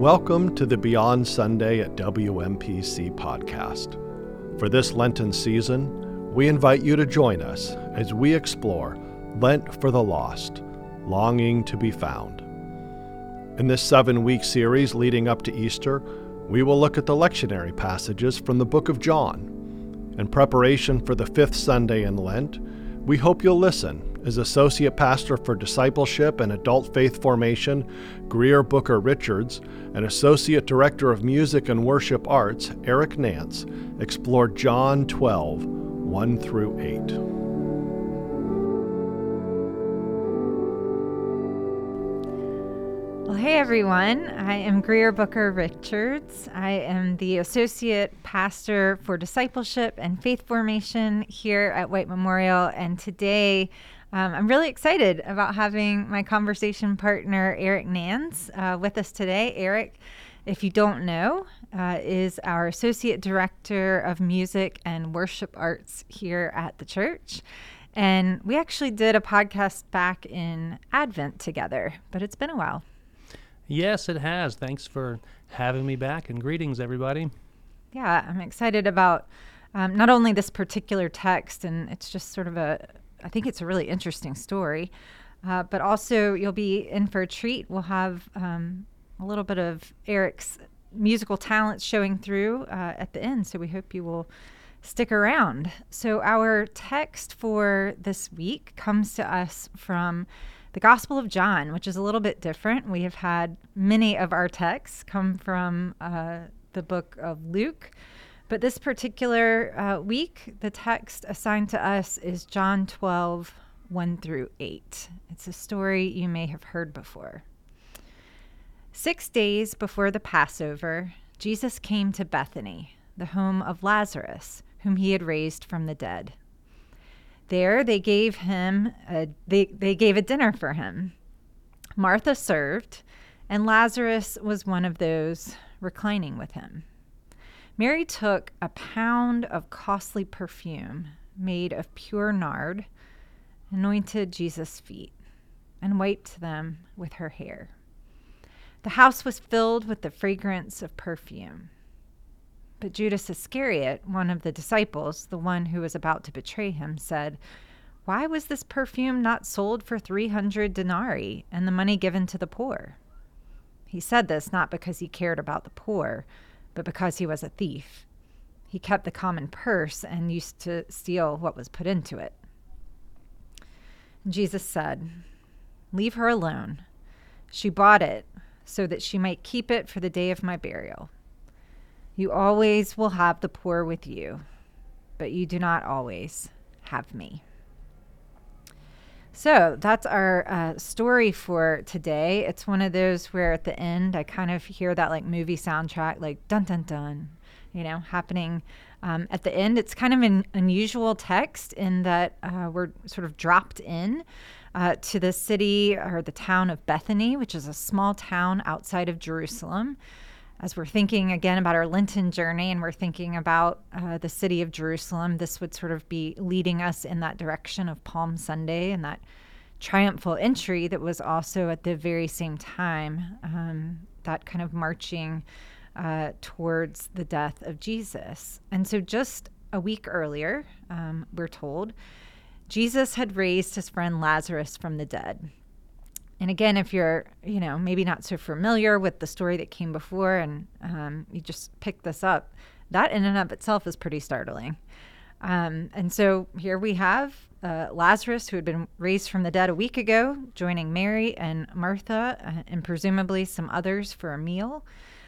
Welcome to the Beyond Sunday at WMPC podcast. For this Lenten season, we invite you to join us as we explore Lent for the Lost, Longing to be Found. In this 7-week series leading up to Easter, we will look at the lectionary passages from the book of John. In preparation for the 5th Sunday in Lent, we hope you'll listen as Associate Pastor for Discipleship and Adult Faith Formation, Greer Booker Richards, and Associate Director of Music and Worship Arts, Eric Nance, explore John 12, 1 through 8. Well, hey everyone, I am Greer Booker Richards. I am the Associate Pastor for Discipleship and Faith Formation here at White Memorial, and today I'm really excited about having my conversation partner, Eric Nance, with us today. Eric, if you don't know, is our Associate Director of Music and Worship Arts here at the church. And we actually did a podcast back in Advent together, but it's been a while. Yes, it has. Thanks for having me back, and greetings, everybody. Yeah, I'm excited about not only this particular text, and it's just sort of I think it's a really interesting story, but also you'll be in for a treat. We'll have a little bit of Eric's musical talents showing through at the end, so we hope you will stick around. So our text for this week comes to us from the Gospel of John, which is a little bit different. We have had many of our texts come from the book of Luke, but this particular week, the text assigned to us is John 12, 1 through 8. It's a story you may have heard before. 6 days before the Passover, Jesus came to Bethany, the home of Lazarus, whom he had raised from the dead. There they gave a dinner for him. Martha served, and Lazarus was one of those reclining with him. Mary took a pound of costly perfume made of pure nard, anointed Jesus' feet, and wiped them with her hair. The house was filled with the fragrance of perfume. But Judas Iscariot, one of the disciples, the one who was about to betray him, said, "Why was this perfume not sold for 300 denarii and the money given to the poor?" He said this not because he cared about the poor, but because he was a thief. He kept the common purse and used to steal what was put into it. And Jesus said, "Leave her alone. She bought it so that she might keep it for the day of my burial. You always will have the poor with you, but you do not always have me." So that's our story for today. It's one of those where at the end I kind of hear that like movie soundtrack, like dun dun dun, happening at the end. It's kind of an unusual text in that we're sort of dropped in to the city or the town of Bethany, which is a small town outside of Jerusalem. As we're thinking again about our Lenten journey and we're thinking about the city of Jerusalem, this would sort of be leading us in that direction of Palm Sunday and that triumphal entry that was also at the very same time, that kind of marching towards the death of Jesus. And so just a week earlier, we're told, Jesus had raised his friend Lazarus from the dead. And again, if you're, maybe not so familiar with the story that came before and you just pick this up, that in and of itself is pretty startling. And so here we have Lazarus, who had been raised from the dead a week ago, joining Mary and Martha and presumably some others for a meal,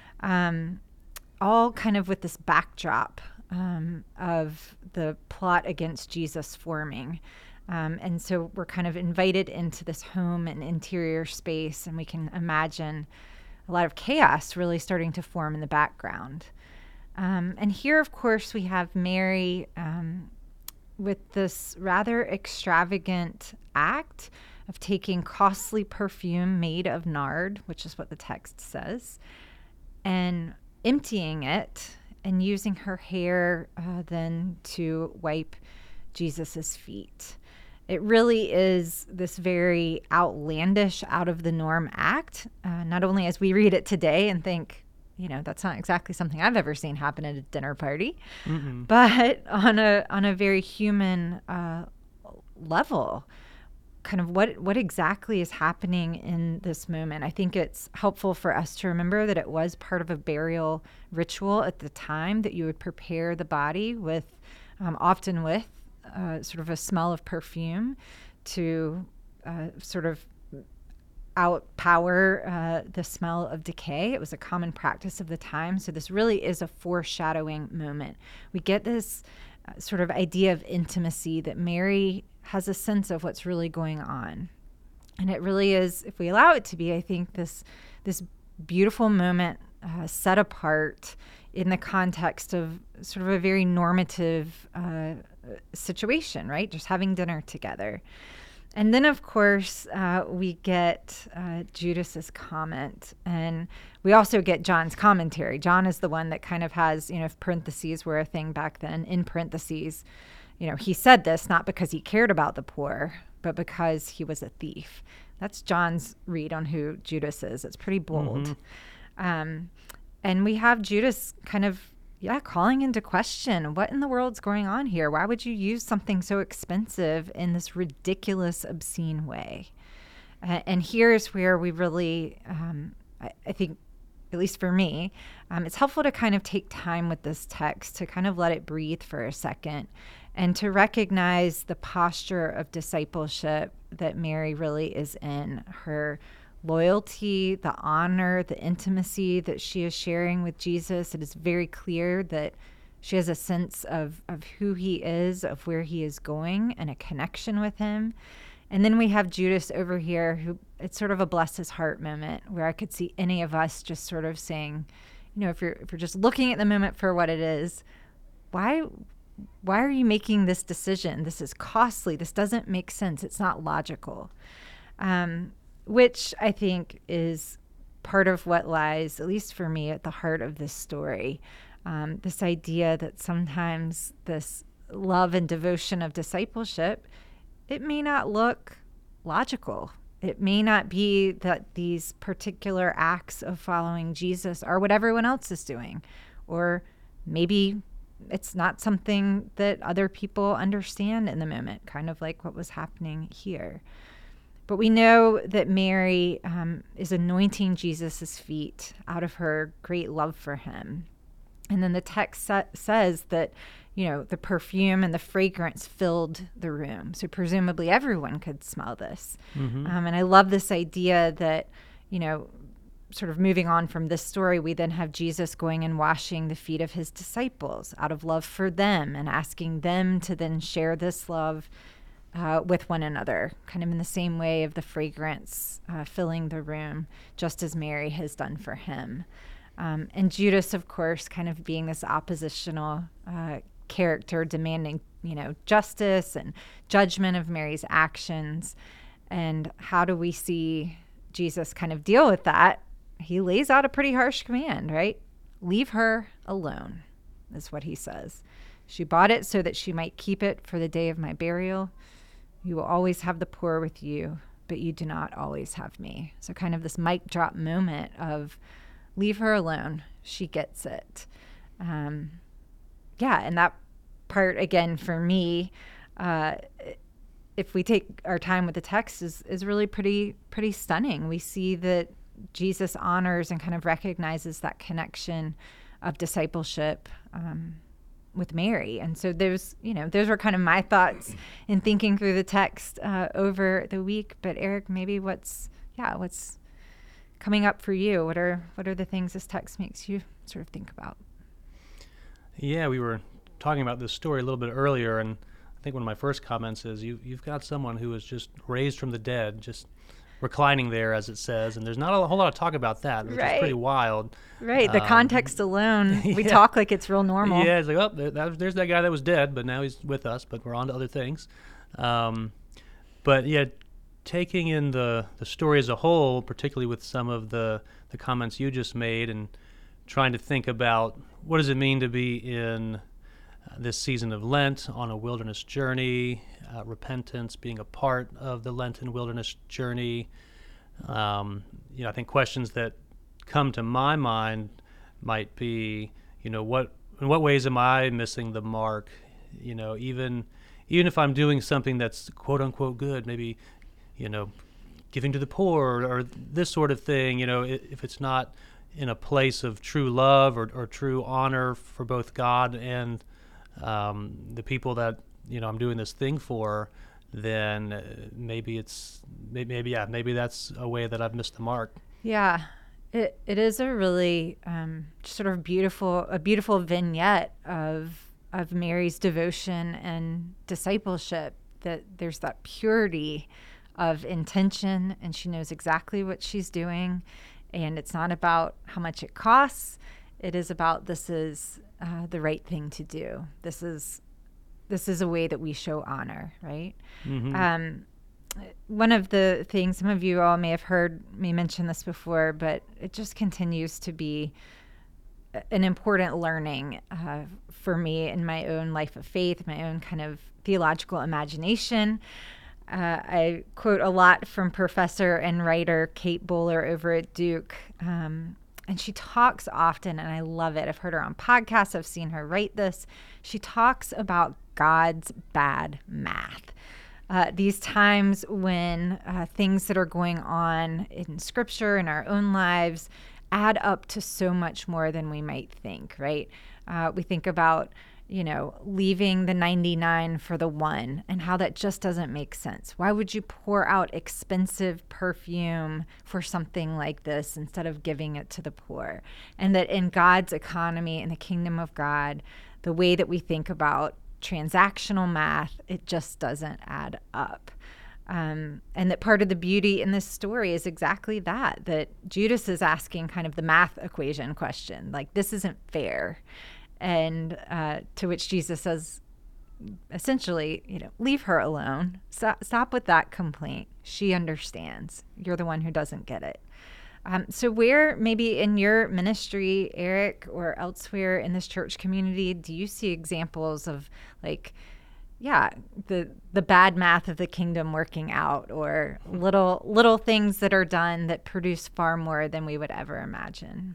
all kind of with this backdrop of the plot against Jesus forming. And so we're kind of invited into this home and interior space, and we can imagine a lot of chaos really starting to form in the background. And here, of course, we have Mary with this rather extravagant act of taking costly perfume made of nard, which is what the text says, and emptying it and using her hair then to wipe Jesus's feet. It really is this very outlandish, out of the norm act, not only as we read it today and think, that's not exactly something I've ever seen happen at a dinner party, but on a very human level. Kind of what exactly is happening in this moment. I think it's helpful for us to remember that it was part of a burial ritual at the time, that you would prepare the body with, often with sort of a smell of perfume to sort of outpower the smell of decay. It was a common practice of the time. So this really is a foreshadowing moment. We get this sort of idea of intimacy, that Mary has a sense of what's really going on. And it really is, if we allow it to be, I think this beautiful moment set apart in the context of sort of a very normative situation, right? Just having dinner together. And then, of course, we get Judas's comment, and we also get John's commentary. John is the one that kind of has, if parentheses were a thing back then, in parentheses, he said this not because he cared about the poor, but because he was a thief. That's John's read on who Judas is. It's pretty bold. And we have Judas kind of, calling into question, what in the world's going on here? Why would you use something so expensive in this ridiculous, obscene way? And here's where we really, I think, at least for me, it's helpful to kind of take time with this text, to kind of let it breathe for a second, and to recognize the posture of discipleship that Mary really is in. Her loyalty, the honor, the intimacy that she is sharing with Jesus. It is very clear that she has a sense of who he is, of where he is going, and a connection with him. And then we have Judas over here, who it's sort of a bless his heart moment, where I could see any of us just sort of saying, if you're just looking at the moment for what it is, why are you making this decision? This is costly. This doesn't make sense. It's not logical. Which I think is part of what lies, at least for me, at the heart of this story. This idea that sometimes this love and devotion of discipleship, it may not look logical. It may not be that these particular acts of following Jesus are what everyone else is doing. Or maybe it's not something that other people understand in the moment, kind of like what was happening here. But we know that Mary is anointing Jesus' feet out of her great love for him. And then the text says that, the perfume and the fragrance filled the room. So presumably everyone could smell this. And I love this idea that, sort of moving on from this story, we then have Jesus going and washing the feet of his disciples out of love for them, and asking them to then share this love with one another, kind of in the same way of the fragrance filling the room, just as Mary has done for him. And Judas, of course, kind of being this oppositional character, demanding, justice and judgment of Mary's actions. And how do we see Jesus kind of deal with that? He lays out a pretty harsh command, right? Leave her alone, is what he says. She bought it so that she might keep it for the day of my burial. You will always have the poor with you, but you do not always have me. So kind of this mic drop moment of leave her alone. She gets it. And that part, again, for me, if we take our time with the text, is really pretty stunning. We see that Jesus honors and kind of recognizes that connection of discipleship with Mary. And so those were kind of my thoughts in thinking through the text over the week. But Eric, maybe what's coming up for you? What are the things this text makes you sort of think about? Yeah, we were talking about this story a little bit earlier, and I think one of my first comments is you've got someone who was just raised from the dead, just reclining there, as it says, and there's not a whole lot of talk about that, which is pretty wild. Right, the context alone, we talk like it's real normal. Yeah, it's like, there's that guy that was dead, but now he's with us, but we're on to other things. But yeah, taking in the story as a whole, particularly with some of the comments you just made, and trying to think about what does it mean to be in this season of Lent on a wilderness journey, repentance being a part of the Lenten wilderness journey. I think questions that come to my mind might be, in what ways am I missing the mark? Even if I'm doing something that's quote unquote good, maybe, giving to the poor or this sort of thing, if it's not in a place of true love or true honor for both God and the people that I'm doing this thing for, then maybe that's a way that I've missed the mark. Yeah, it is a really sort of beautiful vignette of Mary's devotion and discipleship. That there's that purity of intention, and she knows exactly what she's doing, and it's not about how much it costs. It is about this is the right thing to do. This is a way that we show honor, right? Mm-hmm. One of the things, some of you all may have heard me mention this before, but it just continues to be an important learning for me in my own life of faith, my own kind of theological imagination. I quote a lot from professor and writer Kate Bowler over at Duke. And she talks often, and I love it. I've heard her on podcasts. I've seen her write this. She talks about God's bad math. These times when things that are going on in Scripture, in our own lives, add up to so much more than we might think, right? We think about, leaving the 99 for the one and how that just doesn't make sense. Why would you pour out expensive perfume for something like this instead of giving it to the poor? And that in God's economy, in the kingdom of God, the way that we think about transactional math, it just doesn't add up. And that part of the beauty in this story is exactly that Judas is asking kind of the math equation question, like, this isn't fair. And to which Jesus says, essentially, leave her alone. Stop with that complaint. She understands. You're the one who doesn't get it. So where maybe in your ministry, Eric, or elsewhere in this church community, do you see examples of the bad math of the kingdom working out, or little things that are done that produce far more than we would ever imagine?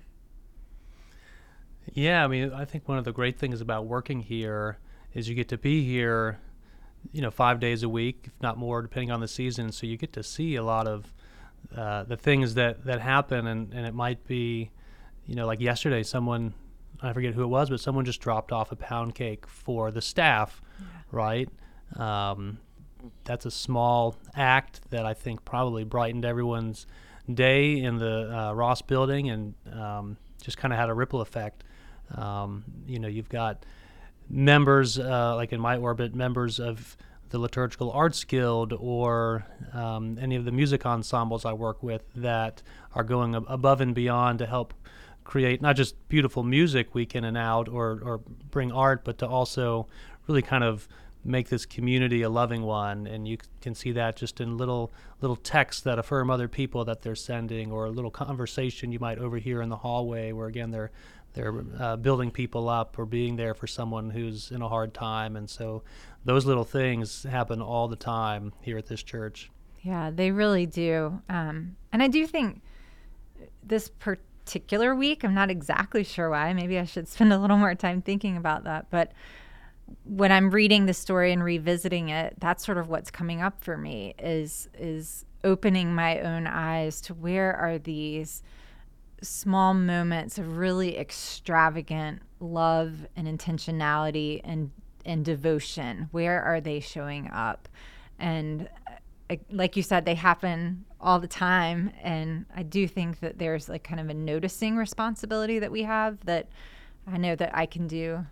Yeah, I think one of the great things about working here is you get to be here, 5 days a week, if not more, depending on the season. So you get to see a lot of the things that happen, and it might be, like yesterday, someone, I forget who it was, but someone just dropped off a pound cake for the staff, right? That's a small act that I think probably brightened everyone's day in the Ross building, and just kind of had a ripple effect. You've got members, like in my orbit, members of the Liturgical Arts Guild or any of the music ensembles I work with that are going above and beyond to help create not just beautiful music week in and out or bring art, but to also really kind of make this community a loving one. And you can see that just in little texts that affirm other people that they're sending, or a little conversation you might overhear in the hallway where, again, they're building people up or being there for someone who's in a hard time. And so those little things happen all the time here at this church. Yeah, they really do. And I do think this particular week, I'm not exactly sure why, maybe I should spend a little more time thinking about that, but when I'm reading the story and revisiting it, that's sort of what's coming up for me is opening my own eyes to where are these small moments of really extravagant love and intentionality and devotion. Where are they showing up? And like you said, they happen all the time. And I do think that there's like kind of a noticing responsibility that we have, that I know that I can do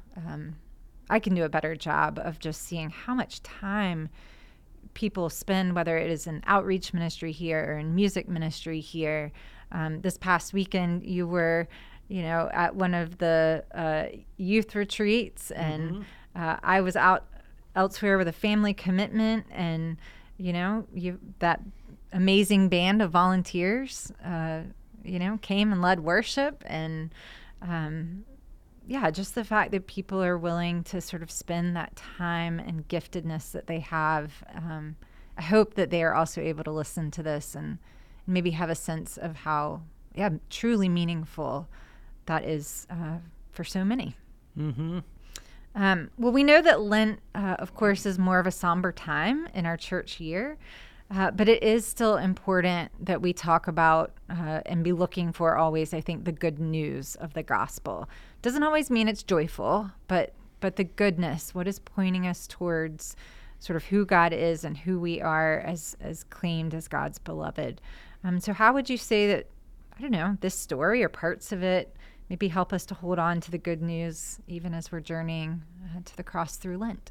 a better job of just seeing how much time people spend, whether it is in outreach ministry here or in music ministry here. This past weekend, you were, at one of the youth retreats, and I was out elsewhere with a family commitment, and that amazing band of volunteers, came and led worship, and yeah, just the fact that people are willing to sort of spend that time and giftedness that they have. I hope that they are also able to listen to this and maybe have a sense of how, yeah, truly meaningful that is for so many. Mm-hmm. Well, we know that Lent, of course, is more of a somber time in our church year, but it is still important that we talk about and be looking for always, I think, the good news of the gospel. Doesn't always mean it's joyful, but the goodness, what is pointing us towards sort of who God is and who we are as claimed as God's beloved. So how would you say that, I don't know, this story or parts of it maybe help us to hold on to the good news even as we're journeying to the cross through Lent?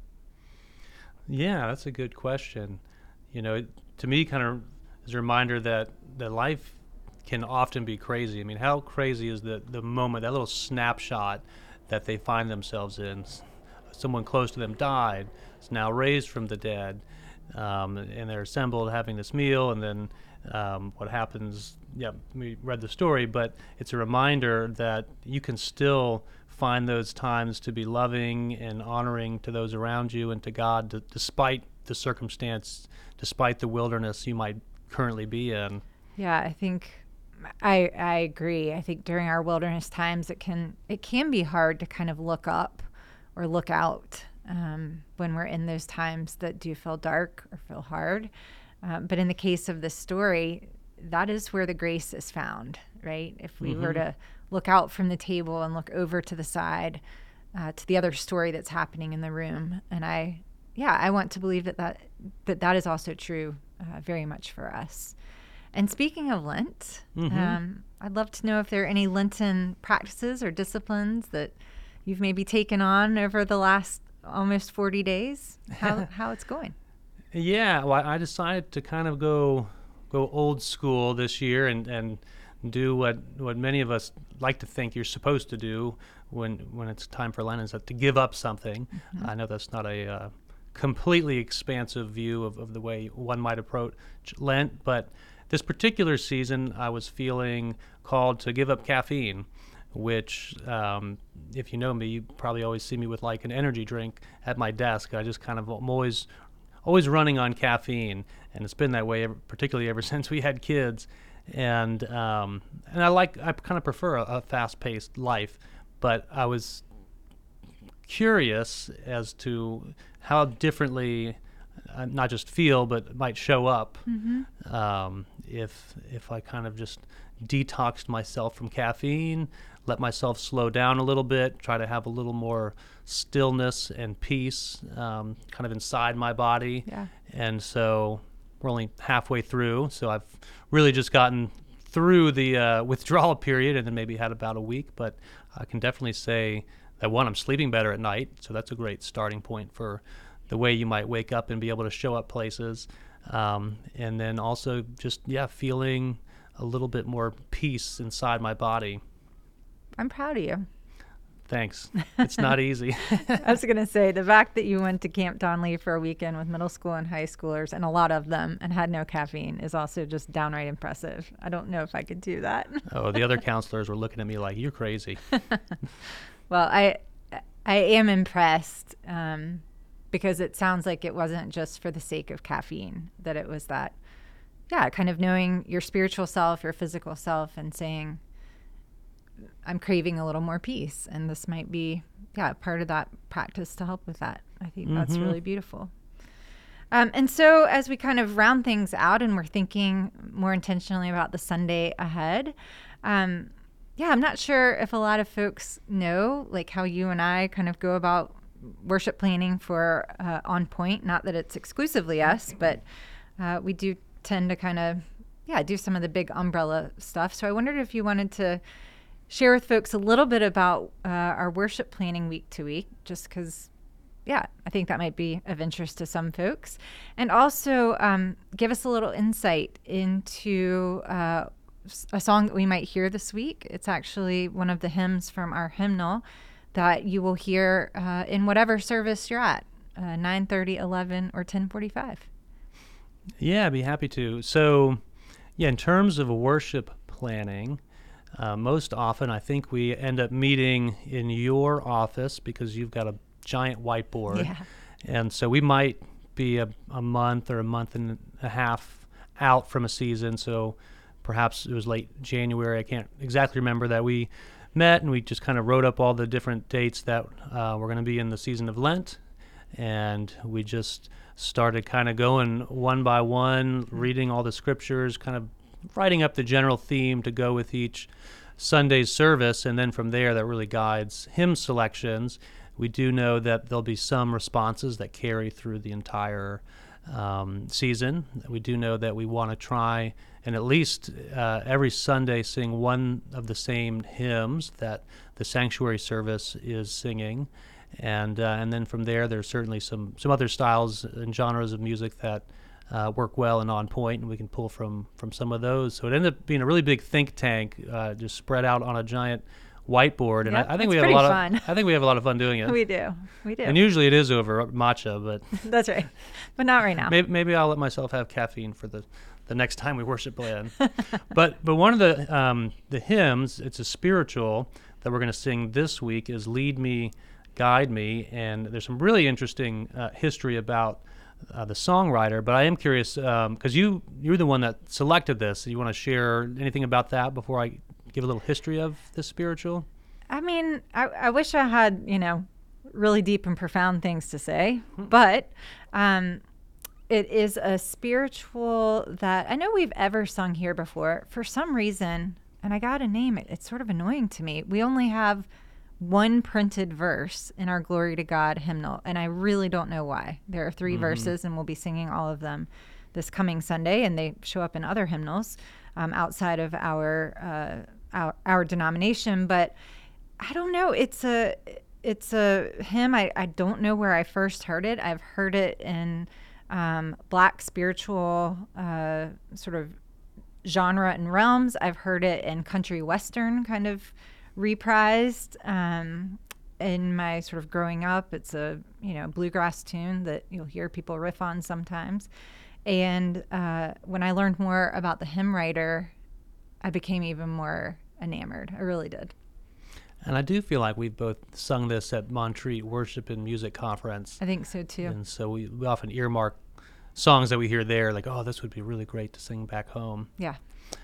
Yeah, that's a good question. To me, kind of is a reminder that life can often be crazy. I mean, how crazy is the moment, that little snapshot that they find themselves in? Someone close to them died, is now raised from the dead, and they're assembled having this meal, and then what happens, we read the story, but it's a reminder that you can still find those times to be loving and honoring to those around you and to God, despite the circumstance, despite the wilderness you might currently be in. Yeah, I think I agree. I think during our wilderness times, it can be hard to kind of look up or look out when we're in those times that do feel dark or feel hard. But in the case of this story, that is where the grace is found, right? If we were to look out from the table and look over to the side, to the other story that's happening in the room. And I want to believe that is also true very much for us. And speaking of Lent, I'd love to know if there are any Lenten practices or disciplines that you've maybe taken on over the last almost 40 days, how it's going. Yeah, well, I decided to kind of go old school this year and do what many of us like to think you're supposed to do when it's time for Lent, is that to give up something. I know that's not a completely expansive view of the way one might approach Lent, but this particular season I was feeling called to give up caffeine, which if you know me, you probably always see me with like an energy drink at my desk. I just kind of am always running on caffeine, and it's been that way particularly ever since we had kids. And I kind of prefer a fast-paced life, but I was curious as to how differently not just feel but might show up if I kind of just detoxed myself from caffeine, let myself slow down a little bit, try to have a little more stillness and peace kind of inside my body. Yeah. And so we're only halfway through, so I've really just gotten through the withdrawal period and then maybe had about a week, but I can definitely say that, one, I'm sleeping better at night, so that's a great starting point for the way you might wake up and be able to show up places. And then also just, feeling a little bit more peace inside my body. I'm proud of you. Thanks. It's not easy. I was going to say, the fact that you went to Camp Donley for a weekend with middle school and high schoolers, and a lot of them, and had no caffeine is also just downright impressive. I don't know if I could do that. Oh, the other counselors were looking at me like, you're crazy. Well, I am impressed because it sounds like it wasn't just for the sake of caffeine, that it was that, kind of knowing your spiritual self, your physical self, and saying, I'm craving a little more peace, and this might be part of that practice to help with that. I think that's really beautiful. And so as we kind of round things out and we're thinking more intentionally about the Sunday ahead, I'm not sure if a lot of folks know like how you and I kind of go about worship planning for On Point. Not that it's exclusively us, but we do tend to kind of do some of the big umbrella stuff. So I wondered if you wanted to share with folks a little bit about our worship planning week to week, just because, I think that might be of interest to some folks. And also give us a little insight into a song that we might hear this week. It's actually one of the hymns from our hymnal that you will hear in whatever service you're at, 9:30, 11, or 10:45. Yeah, I'd be happy to. So, in terms of worship planning, Most often, I think we end up meeting in your office because you've got a giant whiteboard. Yeah. And so we might be a month or a month and a half out from a season. So perhaps it was late January. I can't exactly remember that we met, and we just kind of wrote up all the different dates that were going to be in the season of Lent. And we just started kind of going one by one, reading all the scriptures, kind of writing up the general theme to go with each Sunday's service. And then from there, that really guides hymn selections. We do know that there'll be some responses that carry through the entire season. We do know that we want to try and at least every Sunday sing one of the same hymns that the sanctuary service is singing. And then from there, there's certainly some other styles and genres of music that work well and on point, and we can pull from some of those. So it ended up being a really big think tank, just spread out on a giant whiteboard, and Yep, I think we it's have a lot pretty of I think we have a lot of fun doing it. We do. And usually it is over matcha, but That's right. But not right now. maybe I'll let myself have caffeine for the next time we worship Glenn. but one of the hymns, it's a spiritual that we're going to sing this week, is "Lead Me, Guide Me," and there's some really interesting history about the songwriter. But I am curious because you're the one that selected this. You want to share anything about that before I give a little history of this spiritual? I mean, I wish I had, really deep and profound things to say, but it is a spiritual that I know we've ever sung here before. For some reason, and I got to name it, it's sort of annoying to me. We only have one printed verse in our Glory to God hymnal, and I really don't know why. There are 3 verses, and we'll be singing all of them this coming Sunday, and they show up in other hymnals outside of our denomination. But I don't know. It's a hymn. I don't know where I first heard it. I've heard it in Black spiritual sort of genre and realms. I've heard it in country western kind of reprised in my sort of growing up. It's a bluegrass tune that you'll hear people riff on sometimes. And when I learned more about the hymn writer, I became even more enamored. I really did. And I do feel like we've both sung this at Montreat Worship and Music Conference. I think so too. And so we often earmark songs that we hear there, like, oh, this would be really great to sing back home. Yeah.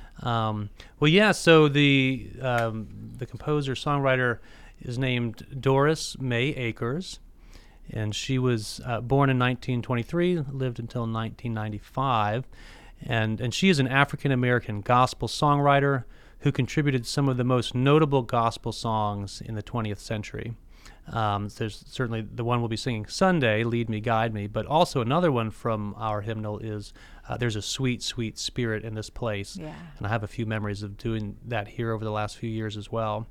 So the composer songwriter is named Doris May Akers, and she was born in 1923, lived until 1995, and she is an African American gospel songwriter who contributed some of the most notable gospel songs in the 20th century. There's certainly the one we'll be singing Sunday, "Lead Me, Guide Me," but also another one from our hymnal is "There's a Sweet, Sweet Spirit in This Place." Yeah. And I have a few memories of doing that here over the last few years as well.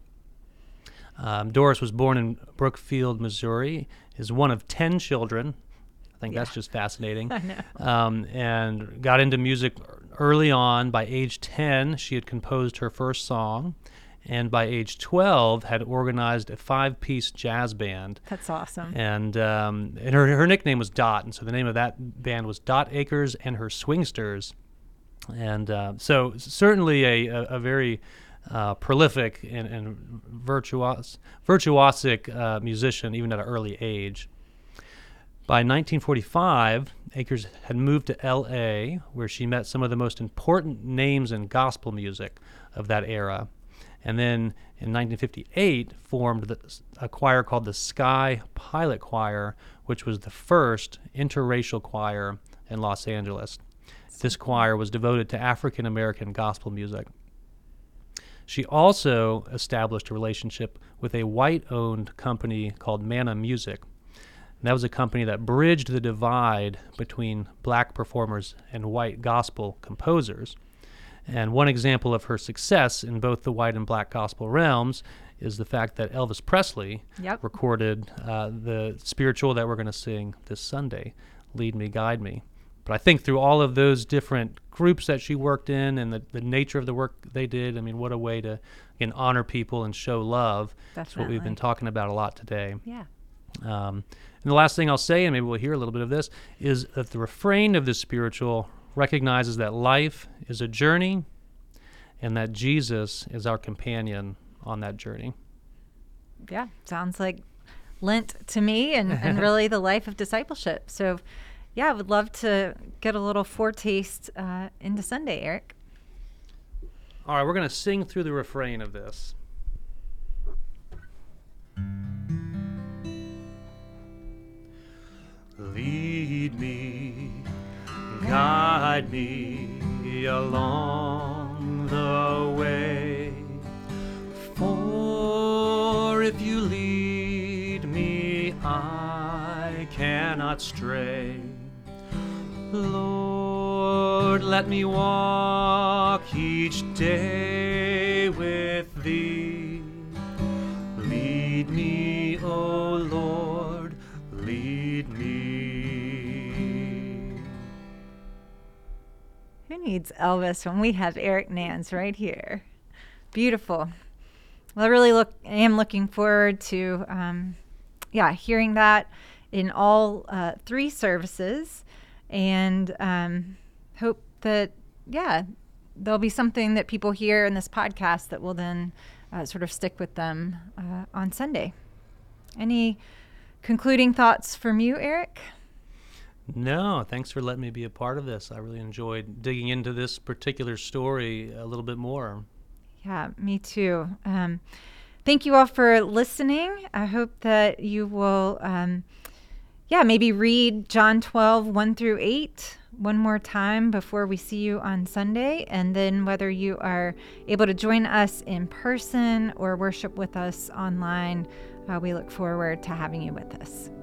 Doris was born in Brookfield, Missouri, is one of 10 children. I think that's just fascinating. I know. And got into music early on. By age 10, she had composed her first song, and by age 12 had organized a 5-piece jazz band. That's awesome. And her nickname was Dot, and so the name of that band was Dot Akers and her Swingsters. And so certainly a very prolific and virtuosic musician, even at an early age. By 1945, Akers had moved to L.A., where she met some of the most important names in gospel music of that era. And then in 1958, formed a choir called the Sky Pilot Choir, which was the first interracial choir in Los Angeles. This choir was devoted to African American gospel music. She also established a relationship with a white-owned company called Manna Music. And that was a company that bridged the divide between black performers and white gospel composers. And one example of her success in both the white and black gospel realms is the fact that Elvis Presley recorded the spiritual that we're going to sing this Sunday, "Lead Me, Guide Me." But I think through all of those different groups that she worked in and the nature of the work they did, I mean, what a way to, again, honor people and show love. That's what we've been talking about a lot today. Yeah. And the last thing I'll say, and maybe we'll hear a little bit of this, is that the refrain of this spiritual recognizes that life is a journey and that Jesus is our companion on that journey. Yeah, sounds like Lent to me, and really the life of discipleship. So, yeah, I would love to get a little foretaste into Sunday, Eric. All right, we're going to sing through the refrain of this. Lead me, guide me along the way, for if you lead me, I cannot stray. Lord, let me walk each day with thee. Lead me, O Lord, lead me. Who needs Elvis when we have Eric Nance right here? Beautiful. Well, I really am looking forward to, hearing that in all 3 services, and hope that, there'll be something that people hear in this podcast that will then sort of stick with them on Sunday. Any concluding thoughts from you, Eric? No, thanks for letting me be a part of this. I really enjoyed digging into this particular story a little bit more. Yeah, me too. Thank you all for listening. I hope that you will, maybe read John 12, 1-8 one more time before we see you on Sunday. And then whether you are able to join us in person or worship with us online, we look forward to having you with us.